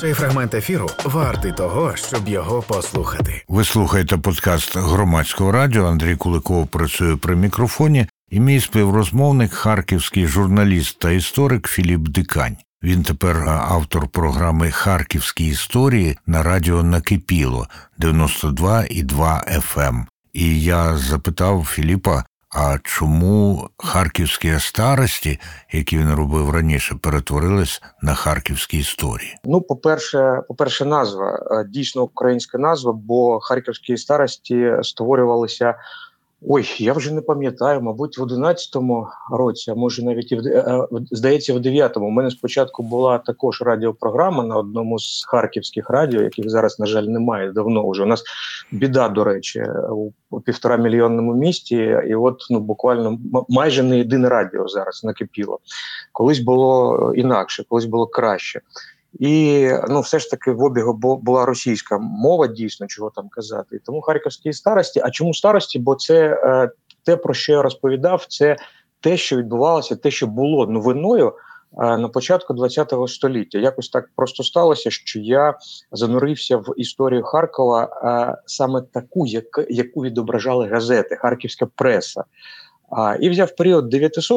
Цей фрагмент ефіру вартий того, щоб його послухати. Ви слухаєте подкаст Громадського радіо. Андрій Куликов працює при мікрофоні. І мій співрозмовник, харківський журналіст та історик Філіп Дикань. Він тепер автор програми «Харківські історії» на радіо «Накипіло» 92,2 FM. І я запитав Філіпа, а чому харківські старості, які він робив раніше, перетворились на харківські історії? Ну, по-перше, назва, дійсно українська назва, бо харківські старості створювалися, я вже не пам'ятаю, мабуть, в 11-му році, а може навіть, здається, в 9-му. У мене спочатку була також радіопрограма на одному з харківських радіо, яких зараз, на жаль, немає давно вже. У нас біда, до речі, у 1,5-мільйонному місті, і от буквально майже не єдине радіо зараз накипіло. Колись було інакше, колись було краще. І все ж таки в обігу була російська мова, дійсно, чого там казати. І тому харківські старості. А чому старості? Бо це те, про що я розповідав, це те, що відбувалося, те, що було новиною на початку ХХ століття. Якось так просто сталося, що я занурився в історію Харкова саме таку, яку відображали газети, харківська преса. І взяв період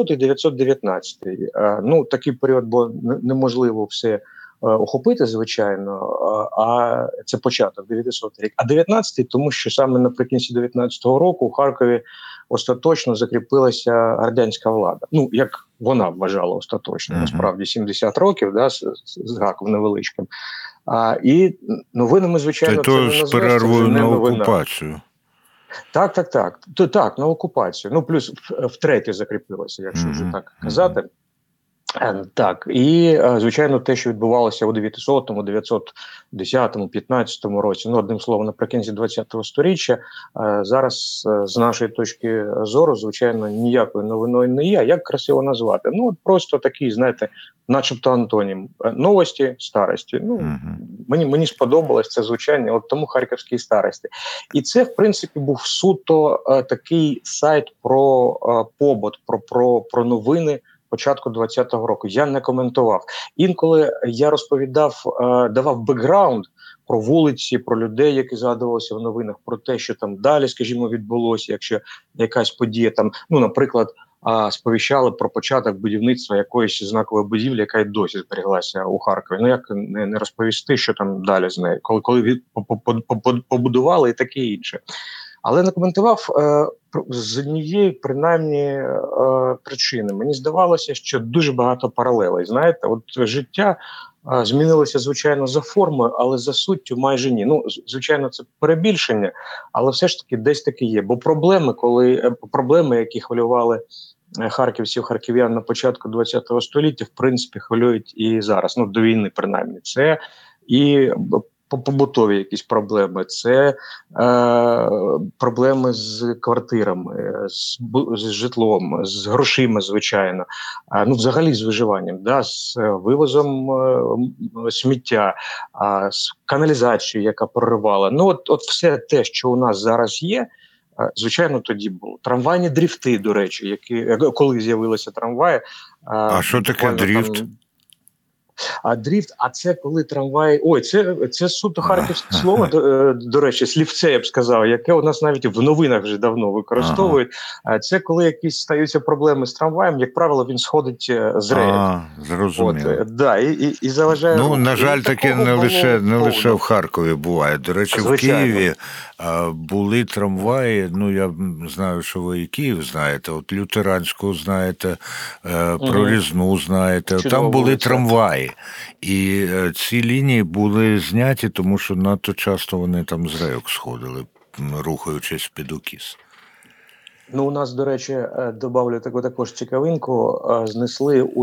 900-919. Такий період, бо неможливо все охопити, звичайно, а це початок, 900 рік. А 19-й, тому що саме наприкінці 19-го року у Харкові остаточно закріпилася радянська влада. Як вона вважала остаточно, насправді 70 років, з гаком невеличким. І новинами, звичайно, це не назвеш, з перервою на окупацію. Так, на окупацію. Плюс втретє закріпилося, якщо вже так казати. Так, і, звичайно, те, що відбувалося у 900-му, 910-му, 15-му році, одним словом, наприкінці 20-го сторіччя, зараз, з нашої точки зору, звичайно, ніякою новиною не є. Як красиво назвати? Просто такий, знаєте, начебто антонім. Новості, старості. Мені сподобалось це звучання, от тому харківські старості. І це, в принципі, був суто такий сайт про побут, про новини початку 20-го року. Я не коментував. Інколи я розповідав, давав бекграунд про вулиці, про людей, які згадувалися в новинах, про те, що там далі, скажімо, відбулося, якщо якась подія там, наприклад, сповіщали про початок будівництва якоїсь знакової будівлі, яка й досі зберіглася у Харкові. Як не розповісти, що там далі з нею, коли побудували і таке інше. Але не коментував з однієї, принаймні, причини. Мені здавалося, що дуже багато паралелей. Знаєте, от життя змінилося, звичайно, за формою, але за суттю майже ні. Звичайно, це перебільшення, але все ж таки десь таки є. Бо проблеми, які хвилювали харківців, харків'ян на початку ХХ століття, в принципі, хвилюють і зараз. До війни, принаймні. Це і побутові якісь проблеми, це проблеми з квартирами, з житлом, з грошима, звичайно, взагалі з виживанням, з вивозом сміття, з каналізацією, яка проривала. От все те, що у нас зараз є, звичайно, тоді було. Трамвайні дрифти, до речі, коли з'явилися трамваї. А що таке дрифт? А дрифт, це коли трамвай... це суто харківське слово, до речі, слівце, я б сказав, яке у нас навіть в новинах вже давно використовують. Це коли якісь стаються проблеми з трамваєм, як правило, він сходить з рейок. Зрозуміло. І заважає... на жаль, таке не лише в Харкові буває. До речі, звичайно. В Києві були трамваї, я знаю, що ви і Київ знаєте, от лютеранську знаєте, Прорізну знаєте, там були трамваї. І ці лінії були зняті, тому що надто часто вони там з рейок сходили, рухаючись під укіс. У нас, до речі, добавлю таку також цікавинку, знесли у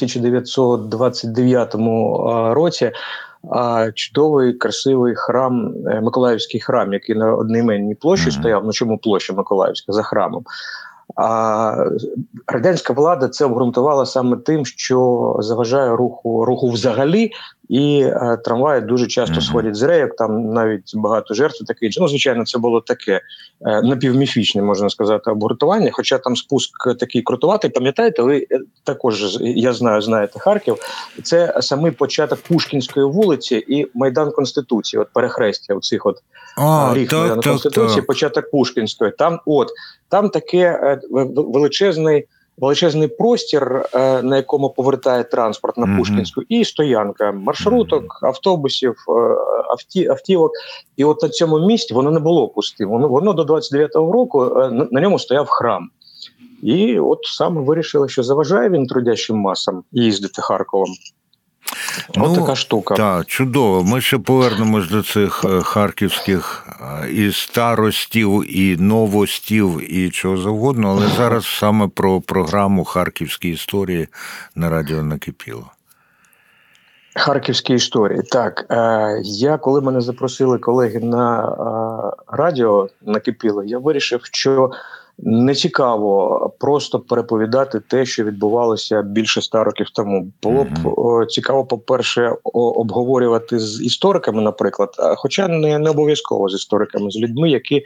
1929 році чудовий, красивий храм, Миколаївський храм, який на одноіменній площі стояв. Чому площа Миколаївська? За храмом. А радянська влада це обґрунтувала саме тим, що заважає руху взагалі, і трамваї дуже часто сходять з рейок, там навіть багато жертв, таке інше. Ну, звичайно, це було таке напівміфічне, можна сказати, обґрунтування, хоча там спуск такий крутуватий, пам'ятаєте, ви також, я знаю, знаєте Харків, це самий початок Пушкінської вулиці і Майдан Конституції, от перехрестя оцих от ріг Майдану Конституції, початок Пушкінської, там таке величезний простір, на якому повертає транспорт на Пушкінську, і стоянка маршруток, автобусів, автівок. І от на цьому місці воно не було пустим. Воно до 29-го року на ньому стояв храм. І от саме вирішили, що заважає він трудящим масам їздити Харковом. Ось така штука. Так, чудово. Ми ще повернемось до цих харківських і старостів, і новостів, і чого завгодно, але зараз саме про програму «Харківські історії» на радіо «Накипіло». Харківські історії. Так, коли мене запросили колеги на радіо «Накипіло», я вирішив, що не цікаво просто переповідати те, що відбувалося більше 100 років тому. Було б цікаво, по-перше, обговорювати з істориками, наприклад, хоча не обов'язково з істориками, з людьми, які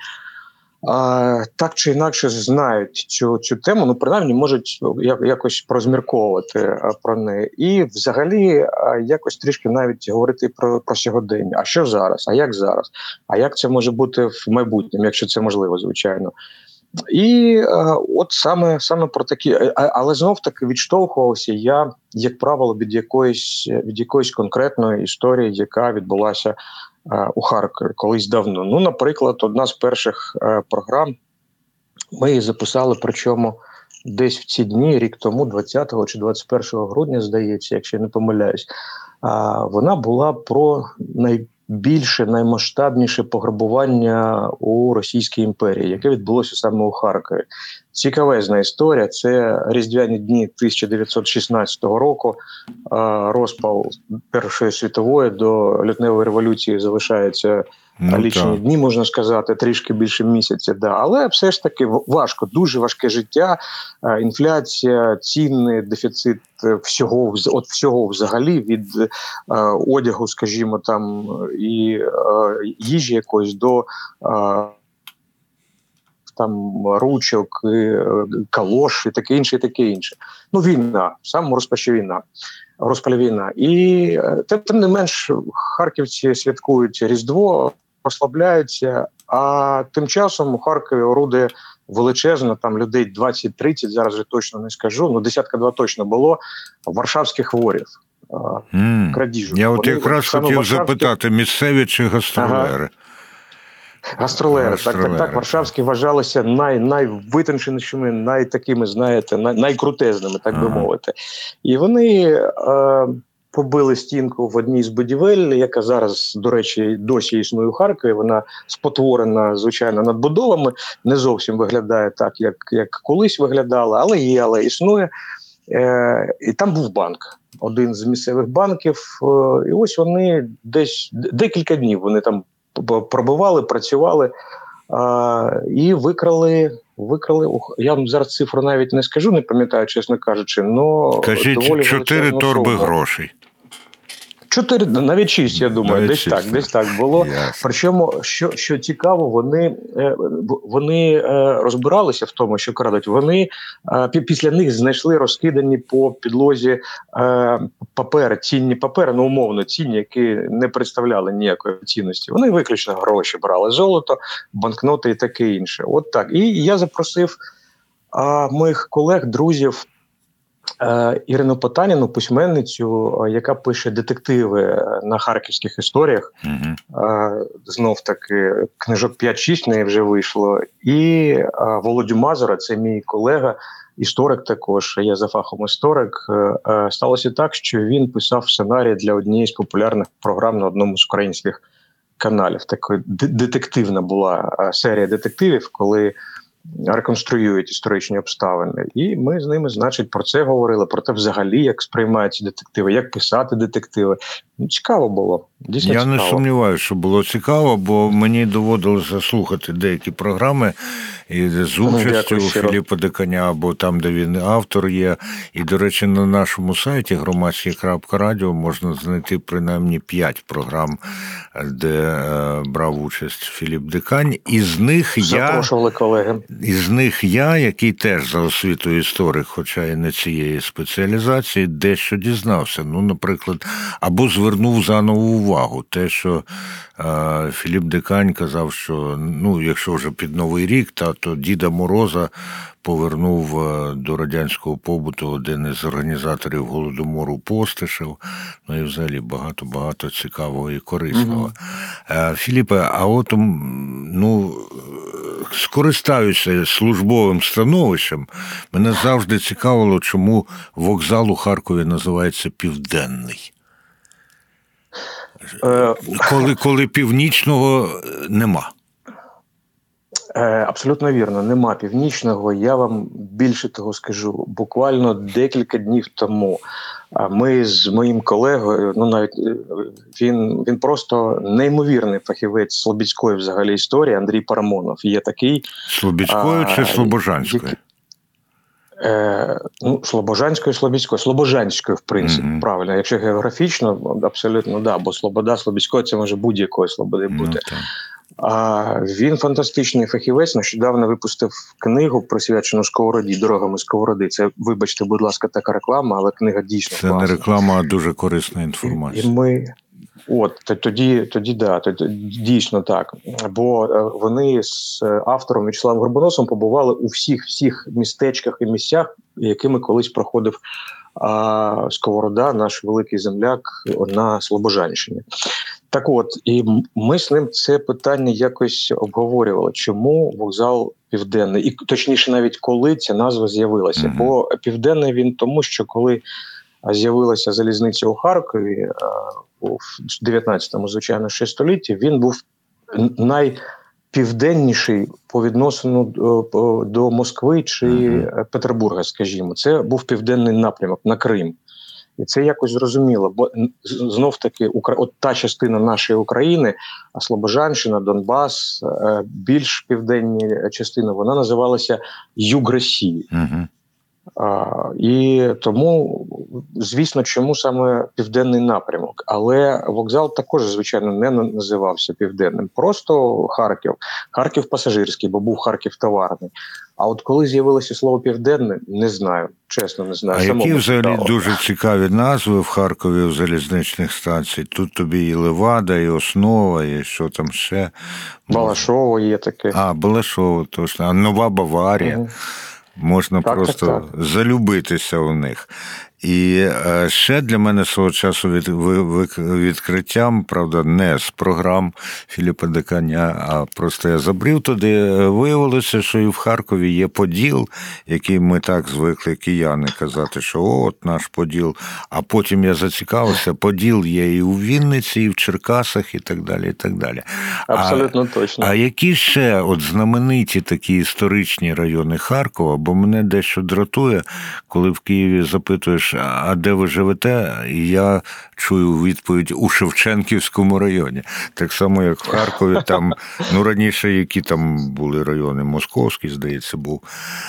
так чи інакше знають цю тему, ну, принаймні, можуть якось порозмірковувати про неї. І взагалі якось трішки навіть говорити про сьогодення. А що зараз? А як зараз? А як це може бути в майбутньому, якщо це можливо, звичайно? І от саме про такі, але знов-таки відштовхувався я, як правило, від якоїсь конкретної історії, яка відбулася у Харкові колись давно. Ну, наприклад, одна з перших програм, ми її записали, причому десь в ці дні, рік тому, 20 чи 21 грудня, здається, якщо я не помиляюсь, вона була про найбільше, наймасштабніше пограбування у Російській імперії, яке відбулося саме у Харкові. Цікавезна історія. Це різдвяні дні 1916 року. Розпал Першої світової до лютневої революції залишається лічені дні, можна сказати, трішки більше місяця. Да. Але все ж таки важко, дуже важке життя, інфляція, ціни, дефіцит всього взагалі, від одягу, скажімо, там, і їжі якоїсь до там ручок, калош і таке інше, і таке інше. Ну, війна, сам розпалі війна. І тим не менш, харківці святкують Різдво, розслабляються, а тим часом у Харкові орудує величезно, там людей 20-30, зараз вже точно не скажу, ну, 10-2 точно було, варшавських ворів. Крадіжок. Я от якраз хотів запитати, місцеві чи гастролери? Гастролери. Так. Варшавські вважалися найвитонченішими, найтакими, знаєте, найкрутезними, так би мовити. І вони побили стінку в одній з будівель, яка зараз, до речі, досі існує у Харкові. Вона спотворена, звичайно, надбудовами, не зовсім виглядає так, як колись виглядала, але існує. І там був банк, один з місцевих банків. І ось вони десь декілька днів вони там пробивали, працювали і викрали. Я вам зараз цифру навіть не скажу, не пам'ятаю, чесно кажучи, але кажіть, 4 торби грошей. 4, навіть 6, я думаю, десь так було. Yes. Причому, що цікаво, вони розбиралися в тому, що крадуть. Вони після них знайшли розкидані по підлозі папери, цінні папери, ну умовно цінні, які не представляли ніякої цінності. Вони виключно гроші брали, золото, банкноти і таке інше. От так. І я запросив моїх колег, друзів, Ірину Потаніну, письменницю, яка пише детективи на харківських історіях. Знов-таки, книжок 5-6 в неї вже вийшло. І Володю Мазура, це мій колега, історик також, я за фахом історик. Сталося так, що він писав сценарій для однієї з популярних програм на одному з українських каналів. Така детективна була серія детективів, коли реконструюють історичні обставини. І ми з ними, значить, про це говорили, про те взагалі, як сприймаються детективи, як писати детективи. Цікаво було. Дійсно Я цікаво. не сумніваюся, що було цікаво, бо мені доводилося слухати деякі програми і з участю Філіпа Диканя, або там, де він автор є. І, до речі, на нашому сайті громадське.радіо можна знайти принаймні 5 програм, де брав участь Філіп Дикань. Із них я, який теж за освітою історик, хоча і не цієї спеціалізації, дещо дізнався. Ну, наприклад, або звернув заново увагу. Те, що Філіп Дикань казав, що, ну, якщо вже під Новий рік, то Діда Мороза повернув до радянського побуту один із організаторів Голодомору Постишев. Ну і взагалі багато цікавого і корисного. Філіпе, а от, ну, скористаюся службовим становищем. Мене завжди цікавило, чому вокзал у Харкові називається Південний. Коли Північного нема. Абсолютно вірно, нема Північного. Я вам більше того скажу. Буквально декілька днів тому ми з моїм колегою, ну навіть він просто неймовірний фахівець Слобідської взагалі історії, Андрій Парамонов. Є такий. Слобідської чи Слобожанської? Ну, Слобожанської, в принципі, правильно. Якщо географічно, абсолютно, да, бо Слобода, Слобідської, це може будь-якої Слободи бути. Він фантастичний фахівець, нещодавно випустив книгу, присвячену Сковороді, дорогами Сковороди. Це, вибачте, будь ласка, така реклама, але книга дійсно класна. Це не реклама, а дуже корисна інформація. І ми... Тоді дійсно так. Бо вони з автором В'ячеславом Горбоносом побували у всіх містечках і місцях, якими колись проходив Сковорода, наш великий земляк на Слобожанщині. Так от, і ми з ним це питання якось обговорювали, чому вокзал Південний, і точніше навіть коли ця назва з'явилася. Бо Південний він тому, що коли з'явилася залізниця у Харкові в 19-му, звичайно, ще столітті, він був найпівденніший по відносину до Москви чи Петербурга, скажімо. Це був південний напрямок на Крим. І це якось зрозуміло, бо знов-таки от та частина нашої України, Слобожанщина, Донбас, більш південні частини, вона називалася Юг Росії. І тому, звісно, чому саме південний напрямок. Але вокзал також, звичайно, не називався південним. Просто Харків пасажирський, бо був Харків товарний. А от коли з'явилося слово «південне», не знаю, чесно не знаю. А які взагалі дуже цікаві назви в Харкові в залізничних станцій? Тут тобі і Левада, і Основа, і що там ще? Балашово є таке. Балашово, точно. А Нова Баварія. Можна просто залюбитися у них. І ще для мене свого часу відкриттям, правда, не з програм Філіпа Диканя, а просто я забрів туди, виявилося, що і в Харкові є Поділ, який ми так звикли кияни казати, що от наш Поділ. А потім я зацікавився, Поділ є і у Вінниці, і в Черкасах, і так далі, і так далі. Абсолютно точно. А які ще от знамениті такі історичні райони Харкова, бо мене дещо дратує, коли в Києві запитуєш, а де ви живете? І я чую відповідь у Шевченківському районі. Так само, як в Харкові, там, раніше, які там були райони, Московський, здається, був.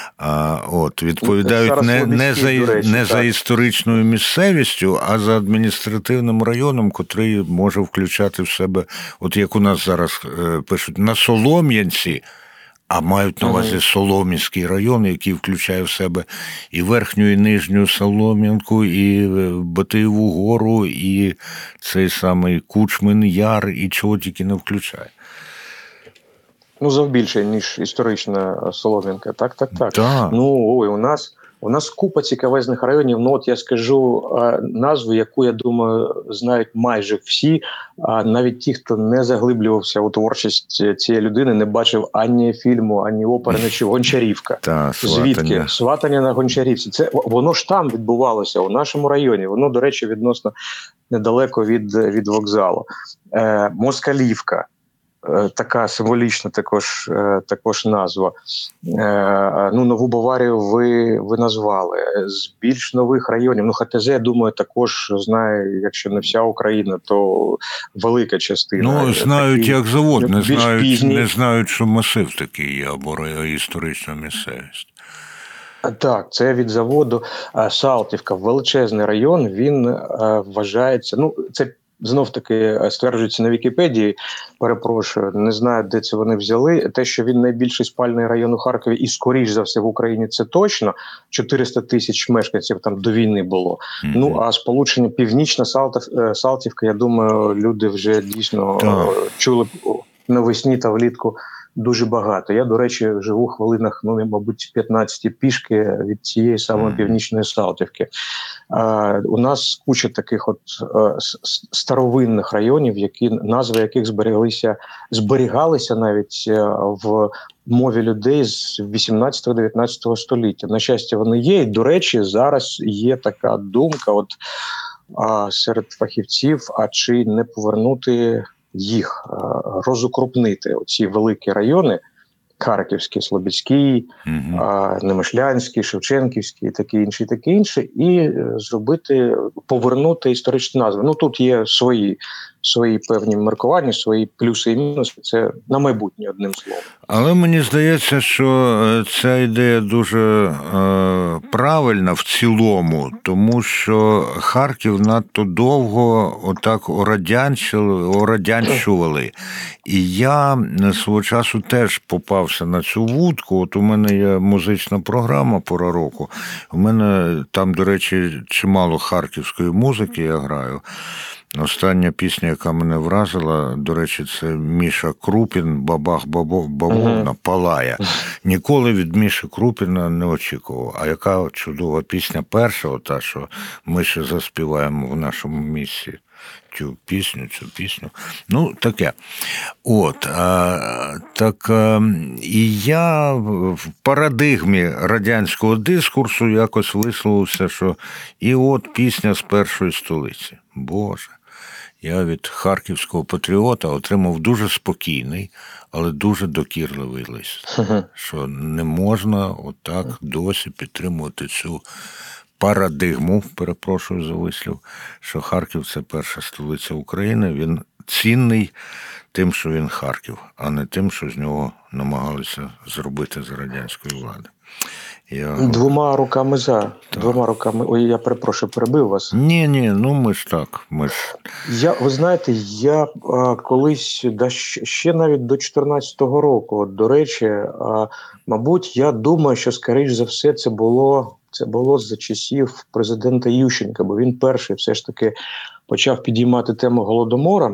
Відповідають не за історичною місцевістю, а за адміністративним районом, котрий може включати в себе, от як у нас зараз пишуть, на Солом'янці, а мають на увазі Солом'янський район, який включає в себе і Верхню, і Нижню Солом'янку, і Батиєву гору, і цей самий Кучмин Яр, і чого тільки не включає. Завбільше, ніж історична Солом'янка. Так. Да. У нас купа цікавезних районів. От я скажу назву, яку, я думаю, знають майже всі. Навіть ті, хто не заглиблювався у творчість цієї людини, не бачив ані фільму, ані опери, нічого. Гончарівка. Звідки? Сватання на Гончарівці. Воно ж там відбувалося, у нашому районі. Воно, до речі, відносно недалеко від вокзалу. Москалівка. така символічна також назва. Нову Баварію ви назвали. З більш нових районів, ХТЗ, я думаю, також знає, якщо не вся Україна, то велика частина. Знають, як завод, не знають, що масив такий є, або історична місцевість. Так, це від заводу Салтівка, величезний район, він вважається, це знов-таки стверджується на Вікіпедії, перепрошую, не знаю, де це вони взяли, те, що він найбільший спальний район у Харкові і, скоріш за все, в Україні, це точно, 400 тисяч мешканців там до війни було. А сполучення Північна Салтівка, я думаю, люди вже дійсно чули навесні та влітку дуже багато. Я, до речі, живу в хвилинах, мабуть, 15 пішки від цієї самої Північної Салтівки. У нас куча таких старовинних районів, назви яких зберігалися навіть в мові людей з 18-19 століття. На щастя, вони є. І, до речі, зараз є така думка серед фахівців, а чи не повернути їх, розукрупнити оці великі райони, Харківський, Слобідський, Немишлянський, Шевченківський, таке інше, і повернути історичні назви. Тут є свої певні маркування, свої плюси і мінуси. Це на майбутнє, одним словом. Але мені здається, що ця ідея дуже правильна в цілому, тому що Харків надто довго отак орадянщували. І я свого часу теж попався на цю вудку. От у мене є музична програма «Пора року». У мене там, до речі, чимало харківської музики я граю. Остання пісня, яка мене вразила, до речі, це Міша Крупін «Бабах бавовна палає». Ніколи від Міші Крупіна не очікував. А яка чудова пісня перша, що ми ще заспіваємо в нашому місці. Цю пісню. Таке. І я в парадигмі радянського дискурсу якось висловився, що і пісня з першої столиці. Боже, я від харківського патріота отримав дуже спокійний, але дуже докірливий лист, що не можна отак досі підтримувати цю парадигму, перепрошую за вислів, що Харків – це перша столиця України. Він цінний тим, що він Харків, а не тим, що з нього намагалися зробити за радянської влади. Двома руками. Ой, я перепрошую, перебив вас. Ні, ми ж так. Ви знаєте, я колись, ще навіть до 14-го року, до речі, мабуть, я думаю, що, скоріш за все, це було за часів президента Ющенка, бо він перший все ж таки почав підіймати тему Голодомора,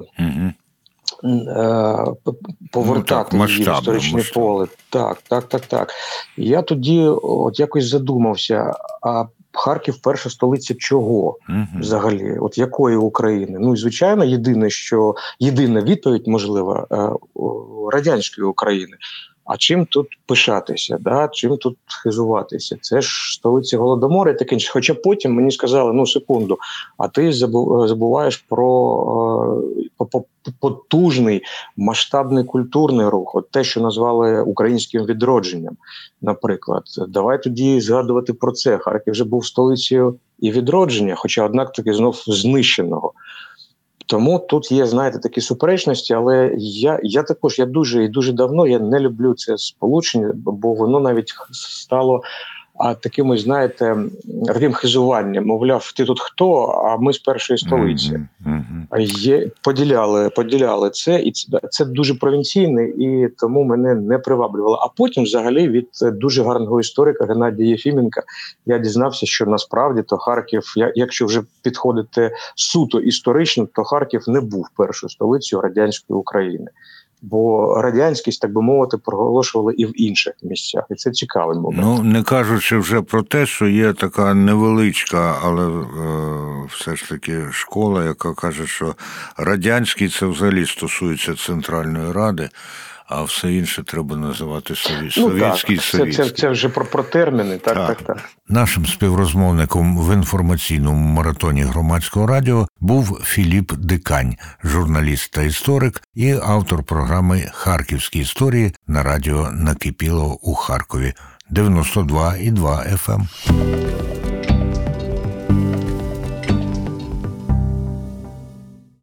повертати її в історичне поле. Так. І я тоді якось задумався, а Харків перша столиця чого взагалі? Якої України? І, звичайно, єдина відповідь, можливо, радянської України. А чим тут пишатися, чим тут хизуватися? Це ж столиця Голодомора і таке інше. Хоча потім мені сказали, секунду, а ти забуваєш про потужний масштабний культурний рух, те, що назвали українським відродженням, наприклад. Давай тоді згадувати про це. Харків вже був столицею і відродження, хоча, однак, таки знов знищеного. Тому тут є, знаєте, такі суперечності, але я також, дуже давно, я не люблю це сполучення, бо воно навіть стало таким, знаєте, таким хизуванням. Мовляв, ти тут хто, а ми з першої столиці. Поділяли це, і це дуже провінційне, і тому мене не приваблювало. А потім, взагалі, від дуже гарного історика Геннадія Єфіменка я дізнався, що насправді то Харків, якщо вже підходити суто історично, то Харків не був першою столицею радянської України. Бо радянськість, так би мовити, проголошували і в інших місцях. І це цікавий момент. Не кажучи вже про те, що є така невеличка, але все ж таки школа, яка каже, що радянський – це взагалі стосується Центральної Ради, а все інше треба називати совєтський. Це вже про терміни. Так. Нашим співрозмовником в інформаційному маратоні Громадського радіо був Філіп Дикань, журналіст та історик і автор програми «Харківські історії» на радіо «Накипіло» у Харкові. 92,2 FM.